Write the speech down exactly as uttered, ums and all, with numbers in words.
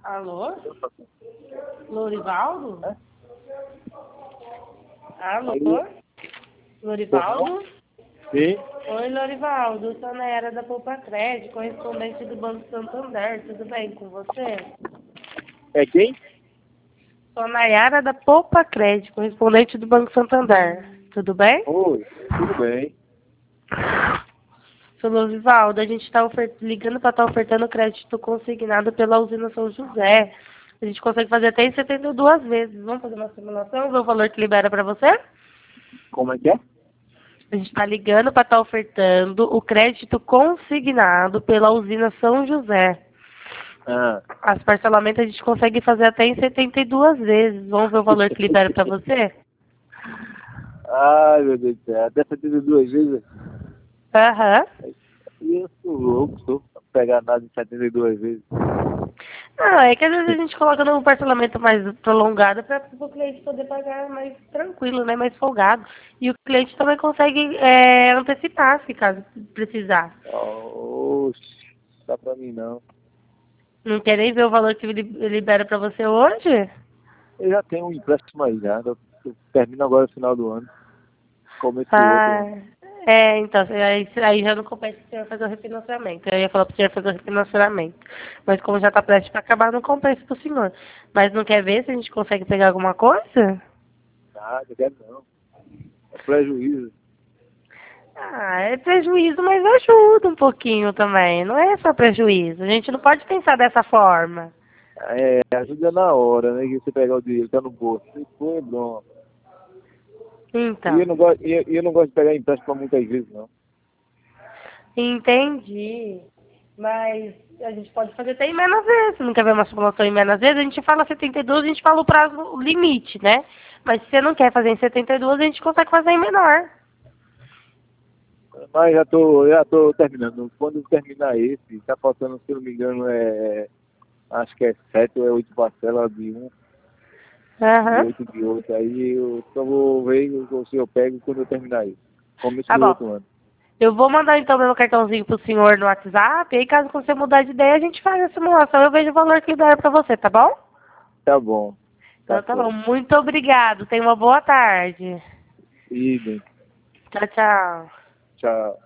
Alô? Lorivaldo? É? Alô? Lorivaldo? Sim. Oi, Lorivaldo. Sou Nayara da Poupa Crédito, correspondente do Banco Santander. Tudo bem com você? É quem? Sou Nayara da Poupa Crédito, correspondente do Banco Santander. Tudo bem? Oi, tudo bem. Sou Lorivaldo. A gente está ligando para estar ofertando crédito consignado pela usina São José. A gente consegue fazer até em setenta e duas vezes. Vamos fazer uma simulação, ver o valor que libera para você? Como é que é? A gente está ligando para estar ofertando o crédito consignado pela usina São José. Ah. As parcelamentos a gente consegue fazer até em setenta e duas vezes. Vamos ver o valor que libera para você? Ai, meu Deus do céu. Até setenta e duas vezes. Aham. E eu sou louco, sou pra pegar nada em setenta e duas vezes. Não, é que às vezes a gente coloca num parcelamento mais prolongado para o cliente poder pagar mais tranquilo, né? Mais folgado. E o cliente também consegue é, antecipar, se caso precisar. Oxe, dá pra mim não. Não quer nem ver o valor que ele libera para você hoje? Eu já tenho um empréstimo aí, já. Eu, eu termino agora no final do ano. Começo do outro Ah, ano. é, então, aí, aí já não compensa o senhor fazer o refinanciamento. Eu ia falar pro senhor fazer o refinanciamento. Mas como já tá prestes para acabar, não compensa pro senhor. Mas não quer ver se a gente consegue pegar alguma coisa? Nada, eu quero não. É prejuízo. Ah, é prejuízo, mas ajuda um pouquinho também. Não é só prejuízo. A gente não pode pensar dessa forma. É, ajuda na hora, né? Que você pegar o dinheiro, tá no bolso. Se for, é bom. E eu Então, não gosto, e eu, e eu não gosto de pegar empréstimo pra muitas vezes, não. entendi. Mas a gente pode fazer até em menos vezes. Se não quer ver uma simulação em menos vezes, a gente fala setenta e dois, a gente fala o prazo o limite, né? Mas se você não quer fazer em setenta e dois, a gente consegue fazer em menor. Mas já tô, já tô terminando. Quando terminar esse, tá faltando, se eu não me engano, é. Acho que é sete ou é oito parcelas de um e Aham. oito de outro. Aí eu só vou ver se eu pego quando eu terminar isso. Começo Tá do bom. outro ano. Eu vou mandar então meu cartãozinho pro senhor no WhatsApp. E aí, caso você mudar de ideia, a gente faz a simulação. Eu vejo o valor que libera pra você, tá bom? Tá bom. Então Tá tá bom. certo. Muito obrigado. Tenha uma boa tarde. Idem. Tchau, tchau. Tchau.